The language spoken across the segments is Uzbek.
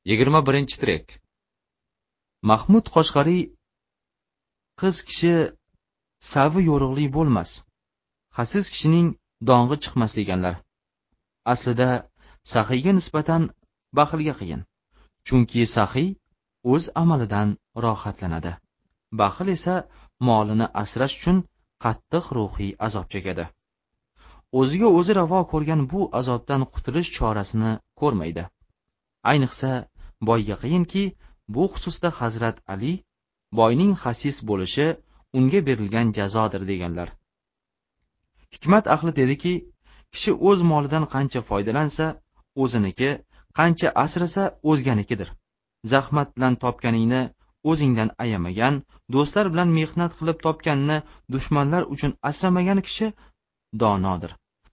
21-trek. Mahmud Qoshg'ariy qiz kishi savi yo'rug'li bo'lmas, xasis kishining dong'i chiqmas deganlar. Aslida saxiyga nisbatan baxilga qiyin. Chunki saxiy o'z amalidan rohatlanadi. Baxil esa molini asrash uchun qattiq ruhiy azob chekadi. O'ziga o'zi ravo ko'rgan bu azobdan qutulish chorasini ko'rmaydi. Ayniqsa boyga qiyinki, bu xususda Hazrat Ali boyning xasis bo'lishi unga berilgan jazodir deganlar. Hikmat ahli dediki, kishi o'z molidan qancha foydalansa, o'ziniki, qancha asrasa o'zganikidir. Zahmat bilan topganingni o'zingdan ayamagan, do'stlar bilan mehnat qilib topganini dushmanlar uchun asramagan kishi donodir.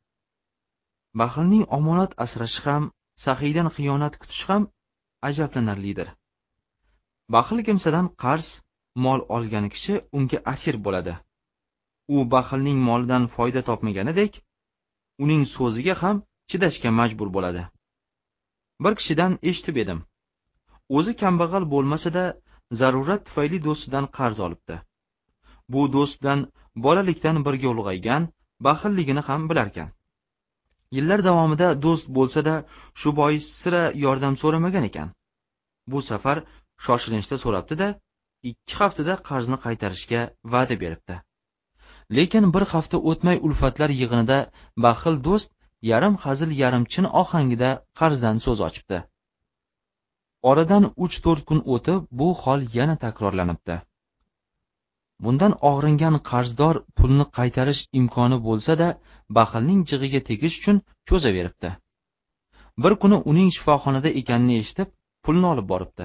Baxilning omonat asrashi ham, saxiydan xiyonat kutish ham ajablanarlidir. Baxil kimsadan qarz mol olgan kishi unga asir bo'ladi. U baxilning molidan foyda topmaganidek, uning so'ziga ham chidashga majbur bo'ladi. Bir kishidan eshitib edim. O'zi kambag'al bo'lmasa-da, zarurat tufayli do'stidan qarz olibdi. Bu do'st bilan bolalikdan birga ulg'aygan, baxilligini ham bilarkan. Yillar davomida do'st bo'lsa-da, shu bois sira yordam so'ramagan ekan. Bu safar shoshilinchda so'rabdi-da, 2 haftada qarzni qaytarishga va'da beribdi. Lekin bir hafta o'tmay ulfatlar yig'inida baxil do'st yarim hazil yarim chin ohangida qarzdan so'z ochibdi. Oradan 3-4 kun o'tib bu hol yana takrorlanibdi. Bundan og'ringan qarzdor pulni qaytarish imkoni bo'lsa-da, baxilning jig'iga tegish uchun cho'zaveribdi. Bir kuni uning shifoxonada ekanini eshitib, pulni olib boribdi.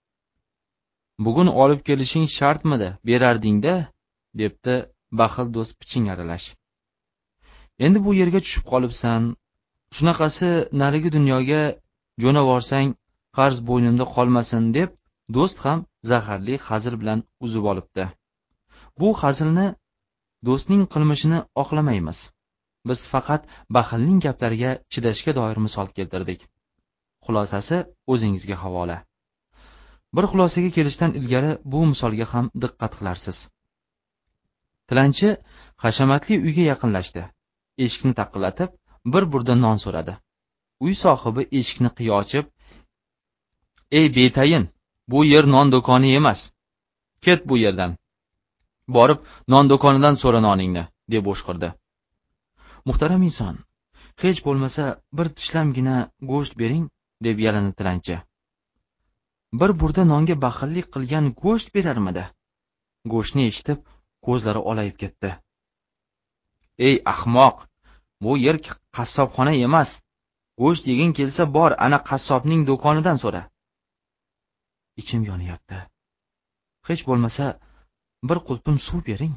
Bugun olib kelishing shartmidi, berarding-da, debdi baxil do'st piching aralash. Endi bu yerga tushib qolibsan, shunaqasi narigi dunyoga jo'navorsang qarz bo'ynimda qolmasin deb do'st ham zaharli hazil bilan uzib olibdi. Bu hazilni do'stning qilmishini oqlamaymiz. Biz faqat baxilning gaplariga chidashga doir misol keltirdik. Xulosasi o'zingizga havola. Bir xulosaga kelishdan ilgari bu misolga ham diqqat qilarsiz. Tilanchi hashamatli uyga yaqinlashdi. Eshikni taqillatib, bir burda non so'radi. Uy sohibi eshikni qiyo ochib, "Ey betayin, bu yer non do'koni emas. Ket bu yerdan. Borib non do'konidan so'ra noningni", deb o'shqirdi. "Muhtaram inson, hech bo'lmasa bir tishlamgina go'sht bering", deb yalindi tilanchi. Bir burda nonga baxillik qilgan go'sht berarmidi? Go'shtni eshitib, ko'zlari olayib ketdi. "Ey ahmoq, bu yer qassobxona emas. Go'sht yeging kelsa bor, ana qassobning do'konidan so'ra". Ichim yonyapti. "Hech bo'lmasa bir qulpim suv bering".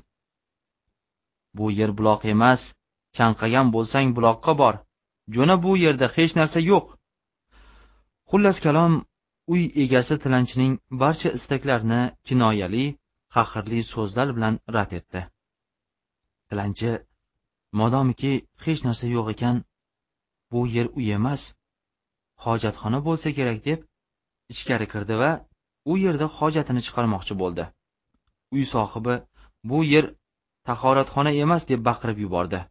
"Bu yer buloq emas, chanqagan bo'lsang buloqqa bor. Jo'na bu yerda hech narsa yo'q". Xullas kalom, uy egasi tilanchining barcha istaklarini kinoyali, qahrli so'zlar bilan rad etdi. Tilanchi, modomiki hech narsa yo'q ekan, bu yer uy emas, hojatxona bo'lsa kerak deb ichkari kirdi va u yerda hojatini chiqarmoqchi bo'ldi. Uy sohibi bu yer tahoratxona emas deb baqirib yubordi.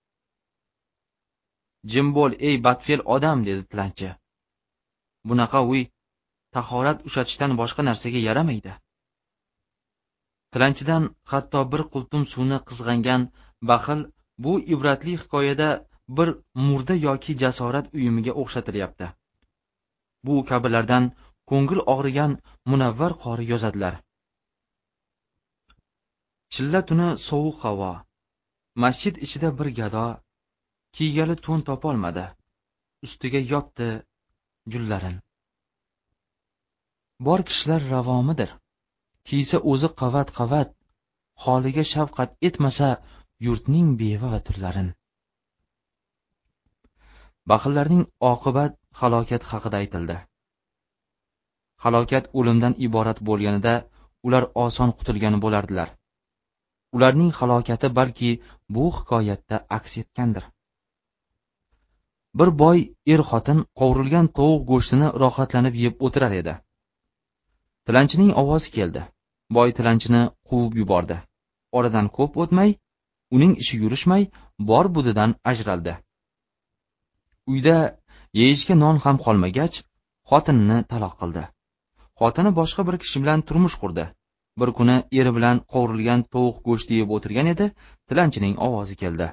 "Jim bo'l, ey badfe'l odam", dedi tilanchi. "Bunaqa uy tahorat ushatishdan boshqa narsaga yaramaydi". Tilanchidan hatto bir qultum suvni qizg'angan baxil bu ibratli hikoyada bir murda yoki jasorat uyumiga o'xshatilyapti. Bu kabilardan ko'ngil og'rigan Munavvar qori yozadilar. Chilla tuni sovuq havo. Masjid ichida bir gado kiygali to'n topolmadi. Ustiga yopdi jullarin. Bor kishilar ravomidir. Kiysa o'zi qavat-qavat, holiga shafqat etmasa yurtning beva va turlarin. Baxillarning oqibat halokat haqida aytildi. Halokat o'limdan iborat bo'lganida ular oson qutulgan bo'lardilar. Ularning halokati balki bu hikoyatda aks etgandir. Bir boy xotin qovurilgan tovuq go'shtini rohatlanib yeb o'tirar edi. Tilanchining ovozi keldi. Boy tilanchini quvib yubordi. Oradan ko'p o'tmay, uning ishi yurishmay, bor budidan ajraldi. Uyda yeyishga non ham qolmagach, xotinini taloq qildi. Xotini boshqa bir kishi bilan turmush qurdi. Bir kuni eri bilan qovurilgan tovuq go'shti yeb o'tirgan edi, tilanchining ovozi keldi.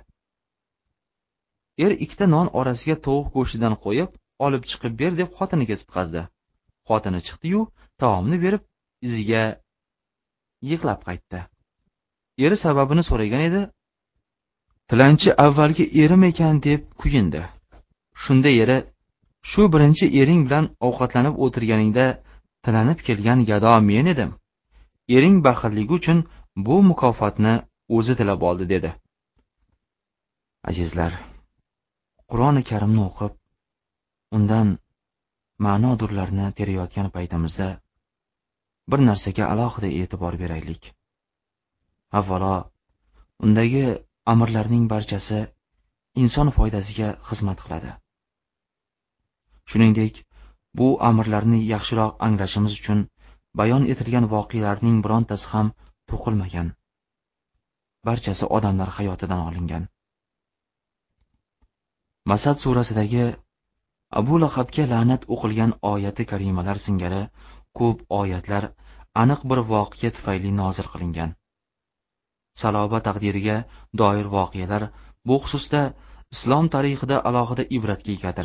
Ikkita non orasiga tovuq go'shtidan qo'yib, olib chiqib ber deb xotiniga tutqazdi. Xotini chiqdi-yu, taomni berib, iziga yig'lab qaytdi. Eri sababini so'ragan edi. Tilanchi avvalgi erim ekan deb kuyindi. Shunda eri: "Shu birinchi ering bilan ovqatlanib o'tirganingda tilanib kelgan gado men edim. Ering baxilligi uchun bu mukofotni o'zi tilab oldi", dedi. Azizlar, Qur'oni Karimni o'qib, undan ma'no-durlarni terayotgan paytimizda bir narsaga alohida e'tibor beraylik. Avvalo, undagi amrlarning barchasi inson foydasiga xizmat qiladi. Shuningdek, bu amrlarni yaxshiroq anglashimiz uchun bayon etilgan voqealarning birontasi ham to'qilmagan. Barchasi odamlar hayotidan olingan. Masad surasidagi Abu Lahobga la'nat o'qilgan oyati karimalar singari ko'p oyatlar aniq bir voqea tufayli nozil qilingan. Saloba taqdiriga doir voqealar bu xususda islom tarixida alohida ibratga egadir.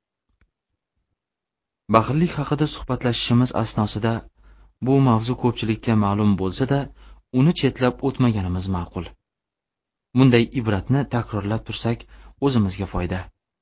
Baxillik haqida suhbatlashishimiz asnosida bu mavzu ko'pchilikka ma'lum bo'lsa-da, uni chetlab o'tmaganimiz ma'qul. Bunday ibratni takrorlab tursak, o'zimizga foyda.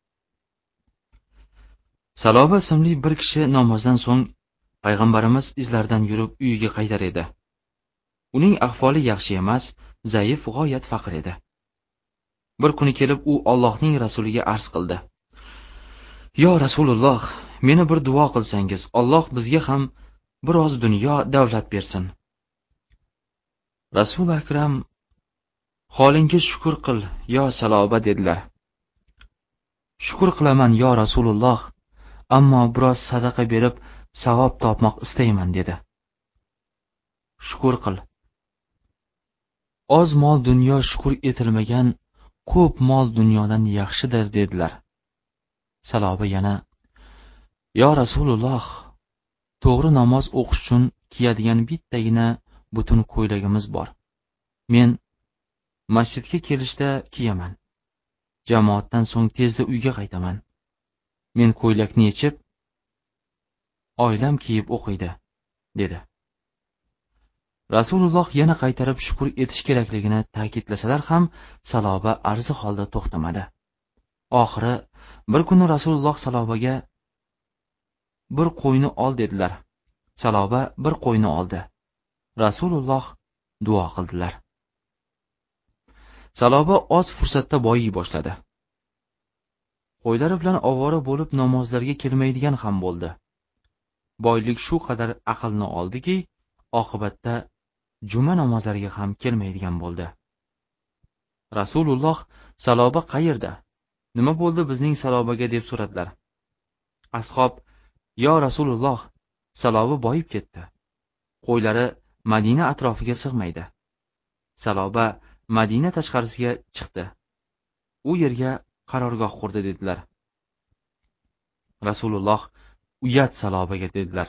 Saloba ismli bir kishi namozdan so'ng payg'ambarimiz izlaridan yurib uyiga qaytar edi. Uning ahvoli yaxshi emas, zaif, g'oyat faqir edi. Bir kuni kelib u Allohning rasuliga arz qildi: "Yo Rasululloh, meni bir duo qilsangiz, Alloh bizga ham biroz dunyo davlat bersin." Rasul akram: "Holingga shukr qil, yo Saloba", dedilar. "Shukr qilaman, yo Rasululloh, ammo biroz sadaqa berib savob topmoq istayman", dedi. "Shukr qil. Oz mol dunyo shukr etilmagan ko'p mol dunyodan yaxshidir", dedilar. Saloba yana: "Yo Rasululloh, to'g'ri namoz o'qish uchun kiyadigan bittagina butun ko'ylagimiz bor. Men masjidga kelishda kiyaman. Jamoatdan so'ng tezda uyga qaytaman. Men ko'ylakni yechib, oilam kiyib o'qiydi", dedi. Rasululloh yana qaytarib shukr etish kerakligini ta'kidlasalar ham, Saloba arzi holda to'xtamadi. Oxiri bir kuni Rasululloh Salobaga "Bir qo'yni ol", dedilar. Saloba bir qo'yni oldi. Rasululloh duo qildilar. Saloba oz fursatda boyiy boshladi. Qo'ylari bilan ovora bo'lib namozlarga kelmaydigan ham bo'ldi. Boylik shu qadar aqlni oldiki, oqibatda juma namozlariga ham kelmaydigan bo'ldi. Rasululloh: "Saloba qayerda? Nima bo'ldi bizning Salobaga?" deb so'radilar. Ashob: "Yo Rasululloh, Saloba boyib ketdi. Qo'ylari Madina atrofiga sig'maydi. Saloba Madina tashqarisiga chiqdi. U yerga qarorgoh qurdi", dedilar. Rasululloh: "Uyat Salobaga", dedilar.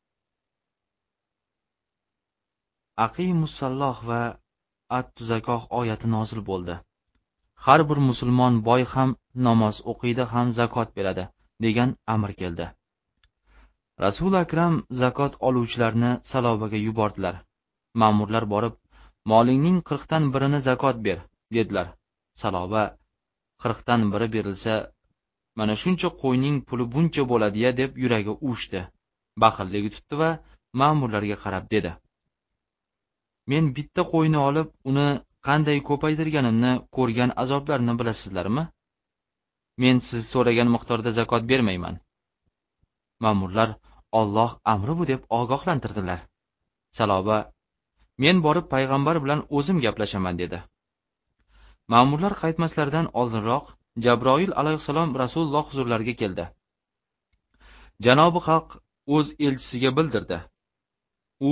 Aqimussalloh va at-tuzakoh oyati nozil bo'ldi. Har bir musulmon boy ham namoz o'qiydi ham zakot beradi degan amr keldi. Rasul akram zakot oluvchilarni Salobaga yubordilar. Ma'murlar borib, "Molingning 40 dan birini zakot ber", dedilar. Saloba: "40 dan biri berilsa, mana shuncha qo'yning puli buncha bo'ladi-ya", deb yuragi uvushdi. Baxilligi tutdi va ma'murlarga qarab dedi: "Men bitta qo'yni olib, uni qanday ko'paytirganimni ko'rgan azoblarni bilasizlarmi? Men siz so'ragan miqdorda zakot bermayman." Ma'murlar: "Alloh amri bu", deb ogohlantirdilar. Saloba: "Men borib payg'ambar bilan o'zim gaplashaman", dedi. Ma'murlar qaytmaslaridan oldinroq Jabroil alayhissalom Rasululloh huzurlariga keldi. Janobi Haq o'z elchisiga bildirdi. U: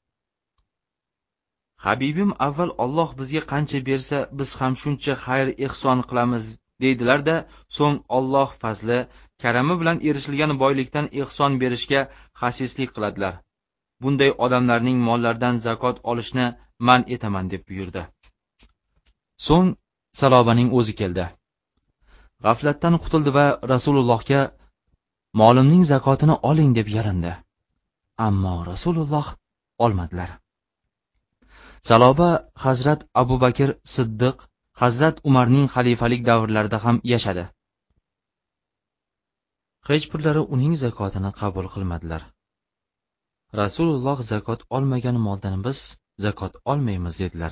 Habibim avval Alloh bizga qancha bersa, biz ham shuncha xayr ehson qilamiz deydilar-da, so'ng Alloh fazli, karami bilan erishilgan boylikdan ehson berishga xasislik qiladilar. Bunday odamlarning mollaridan zakot olishni man etaman deb buyurdi. So'ng Salobaning o'zi keldi. G'aflatdan qutuldi va Rasulullohga molimning zakotini oling deb yalindi. Ammo Rasululloh olmadilar. Saloba Hazrat Abu Bakr Siddiq, Hazrat Umarning xalifalik davrlarida ham yashadi. Hech birlari uning zakotini qabul qilmadilar. Rasululloh zakot olmagan moldan biz zakot olmaymiz dedilar.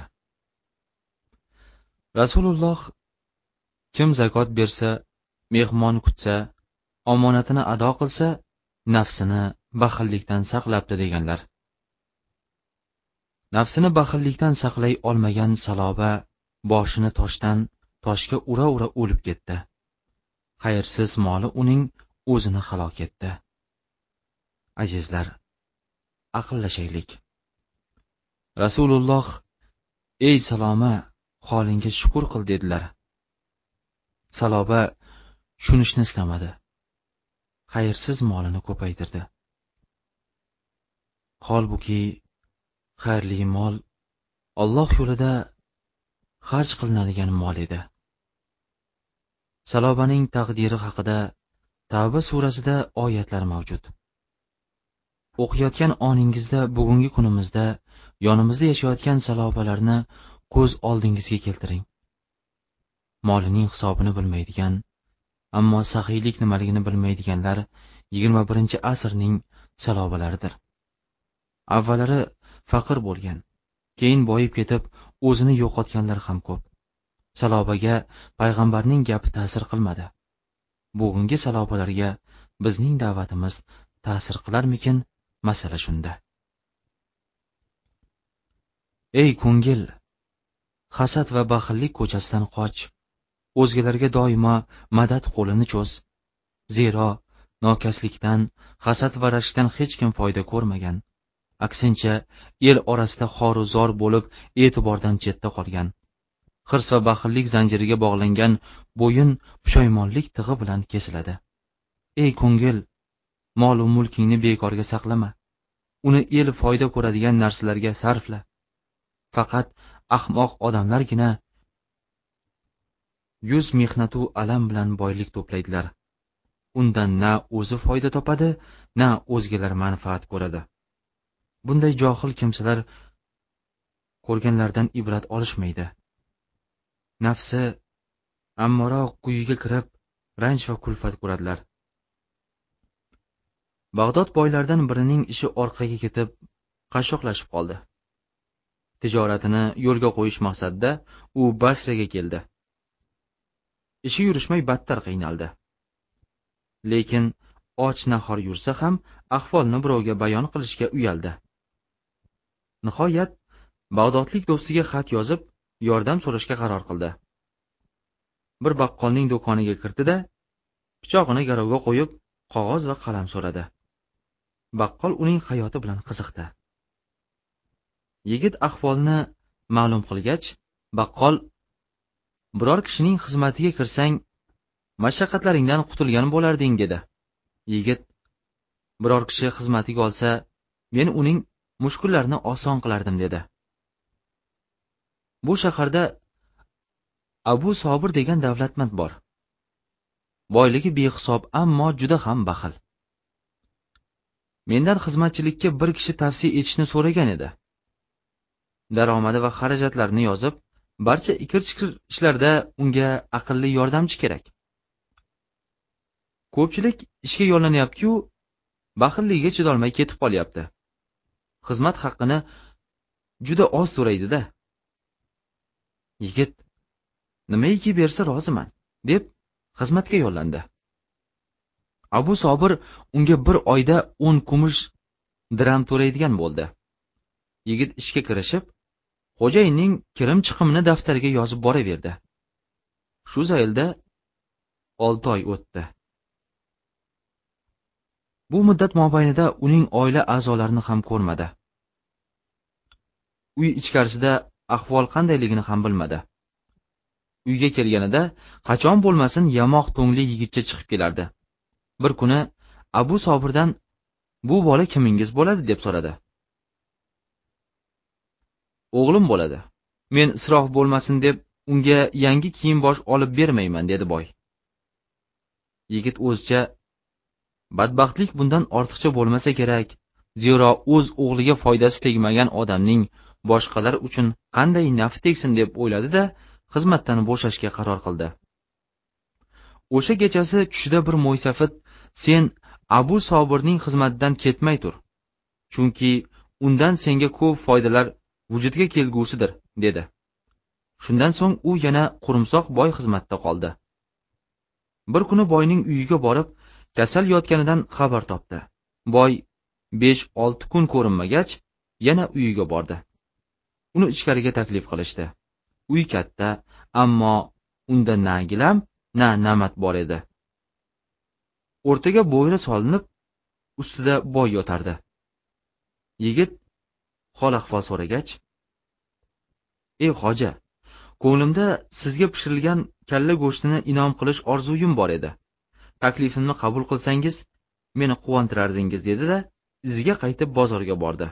Rasululloh kim zakot bersa, mehmon kutsa, omonatini ado qilsa, nafsini baxillikdan saqlabdi deganlar. Nafsini baxillikdan saqlay olmagan Saloba boshini toshga ura-ura o'lib ketdi. Xayrsiz moli uning o'zini halok etdi. Azizlar, aqllashaylik. Rasululloh: "Ey Saloma, holingga shukr qil" dedilar. Saloba tushunishni istamadi. Xayrsiz molini ko'paytirdi. Holbuki xayrli mol Alloh yo'lida xarj qilinadigan mol edi. Salobaning taqdiri haqida Tavba surasida oyatlar mavjud. O'qiyotgan oningizda bugungi kunimizda yonimizda yashayotgan salobalarni ko'z oldingizga keltiring. Molining hisobini bilmaydigan, ammo saxiylik nimaligini bilmaydiganlar 21-asrning salobalaridir. Avvallari faqir bo'lgan, keyin boyib ketib, o'zini yo'qotganlar ham ko'p. Salobaga payg'ambarning gapi ta'sir qilmadi. Bugungi salobalarga bizning da'vatimiz ta'sir qilarmikin? Masala shunda. Ey ko'ngil, hasad va baxillik ko'chasidan qoch. O'zgalarga doimo madad qo'lini cho'z. Zero nokaslikdan, hasad va rashkdan hech kim foyda ko'rmagan. Aksincha, el orasida xoru zor bo'lib, e'tibordan chetda qolgan. Hirs va baxillik zanjiriga bog'langan bo'yin pushaymonlik tig'i bilan kesiladi. Ey ko'ngil, mol va mulkingni bekorga saqlama. Uni el foyda ko'radigan narsalarga sarfla. Faqat ahmoq odamlargina yuz mehnatu alam bilan boylik to'playdilar. Undan na o'zi foyda topadi, na o'zgalar manfaat ko'radi. Bunday johil kimsalar ko'rganlardan ibrat olishmaydi. Nafsi ammoq quyiga kirib, ranj va kulfat ko'radilar. Bag'dod boylaridan birining ishi orqaga ketib, qashshoqlashib qoldi. Tijoratini yo'lga qo'yish maqsadida u Basraga keldi. Ishi yurishmay battar qiynaldi. Lekin och nahor yursa ham ahvolni birovga bayon qilishga uyaldi. Nihoyat Bag'dodlik do'stiga xat yozib, yordam so'rashga qaror qildi. Bir baqqolning do'koniga kirdi-da, pichog'ini garovga qo'yib, qog'oz va qalam so'radi. Baqqol uning hayoti bilan qiziqdi. Yigit ahvolni ma'lum qilgach, baqqol: "Biror kishining xizmatiga kirsang, mashaqqatlaringdan qutulgan bo'larding" dedi. Yigit: "Biror kishi xizmatiga olsa, men uning mushkullarini oson qilardim" dedi. Bu shaharda Abu Sobir degan davlatmand bor. Boyligi behisob, ammo juda ham baxil. Mendan xizmatchilikka bir kishi tavsiya etishni so'ragan edi. Daromadi va xarajatlarini yozib, barcha ikir-chikir ishlarda unga aqlli yordamchi kerak. Ko'pchilik ishga yollanyapti-yu, baxilligiga chidolmay ketib qolyapti. Xizmat haqqini juda oz so'raydi-da. Yigit: "Nimaiki bersa roziman" deb xizmatga yollandi. Abu Sobir unga bir oyda 10 kumush dirham to'laydigan bo'ldi. Yigit ishga kirishib, xo'jayinning kirim-chiqimini daftariga yozib boraverdi. Shu zaylda 6 oy o'tdi. Bu muddat mobaynida uning oila a'zolarini ham ko'rmadi. Uy ichkarisida ahvol qandayligini ham bilmadi. Uyga kelganida qachon bo'lmasin yamoq to'ngli yigitcha chiqib kelardi. Bir kuni Abu Sobirdan "Bu bola kimingiz bo'ladi?" deb so'radi. "O'g'lim bo'ladi. Men isrof bo'lmasin deb unga yangi kiyim-bosh olib bermayman", dedi boy. Yigit o'zicha "Badbaxtlik bundan ortiqcha bo'lmasa kerak, zero o'z o'g'liga foydasi tegmagan odamning boshqalar uchun qanday nafi tegsin" deb o'yladi-da, xizmatdan bo'shashga qaror qildi. O'sha kechasi tushida bir mo'ysafid "Sen Abu Sobirning xizmatidan ketmay tur, chunki undan senga ko'p foydalar vujudga kelgusidir", dedi. Shundan so'ng u yana Qurumsoq boy xizmatda qoldi. Bir kuni boyning uyiga borib, kasal yotganidan xabar topdi. Boy 5-6 kun ko'rinmagach, yana uyiga bordi. Uni ichkariga taklif qilishdi. Uy katta, ammo unda na gilam, na namat bor edi. O'rtaga bo'yra solinib, ustida boy yotardi. Yigit hol ahvol so'ragach, "Ey xoja, ko'nglimda sizga pishirilgan kalla go'shtini inom qilish orzuyim bor edi. Taklifimni qabul qilsangiz, meni quvontirardingiz", dedi-da, iziga qaytib bozorga bordi.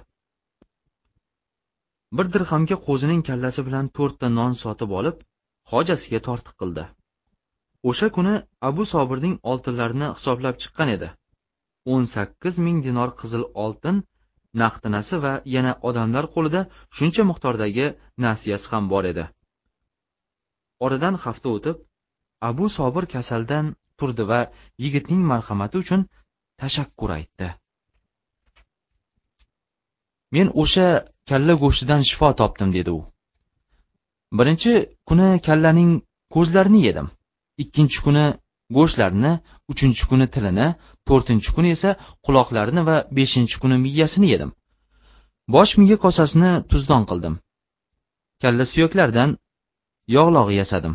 Bir dirhamga qo'zining kallasi bilan 4 ta non sotib olib, hojasiga tortiq qildi. O'sha kuni Abu Sobirning oltinlarini hisoblab chiqqan edi. 18 ming dinor qizil oltin naqdinasi va yana odamlar qo'lida shuncha miqdordagi nasiyasi ham bor edi. Oradan hafta o'tib, Abu Sobir kasaldan turdi va yigitning marhamati uchun tashakkur aytdi. "Men o'sha kalla go'shtidan shifo topdim", dedi u. "Birinchi kuni kallaning ko'zlarini yedim, ikkinchi kuni go'shtlarini, uchinchi kuni tilini, to'rtinchi kuni esa quloqlarini va beshinchi kuni miyasini yedim. Bosh miya kosasini tuzdon qildim. Kalla suyaklardan yog'log'i yasadim."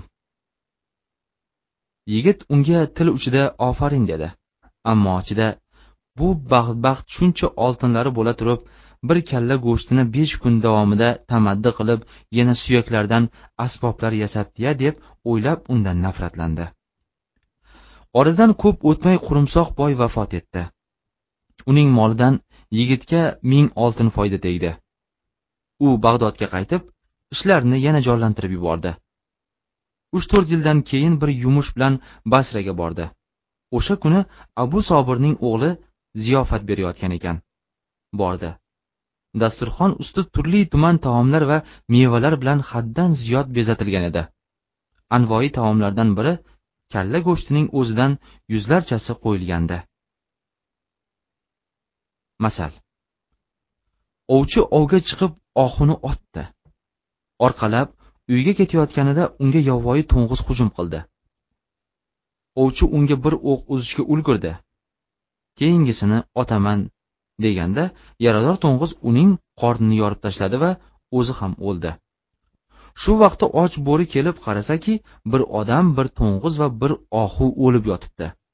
Yigit unga til uchida ofarin dedi. Ammo ichida bu baxt shuncha oltinlari bo'la turib, bir kalla go'shtini 5 kun davomida tamaddi qilib, yana suyaklardan asboblar yasabdi-ya deb o'ylab undan nafratlandi. Oradan ko'p o'tmay Qurumsoq boy vafot etdi. Uning molidan yigitga 1000 oltin foyda tegdi. U Bag'dodga qaytib, ishlarini yana jonlantirib yubordi. 3-4 yildan keyin bir yumush bilan Basraga bordi. O'sha kuni Abu Sobirning o'g'li ziyofat berayotgan ekan. Bordi. Dasturxon usti turli tuman taomlar va mevalar bilan haddan ziyod bezatilgan edi. Anvoyi taomlardan biri kalla go'shtining o'zidan yuzlarchasi qo'yilgandi. Masal: ovchi ovga chiqib oxuni otdi. Orqalab uyga ketayotganida unga yovvoyi to'ng'iz hujum qildi. Ovchi unga bir o'q uzishga ulgurdi. Keyingisini otaman deganda yarador to'ng'iz uning qornini yorib tashladi va o'zi ham o'ldi. Shu vaqtda och bo'ri kelib qarasaki, bir odam, bir to'ng'iz va bir oxu o'lib yotibdi.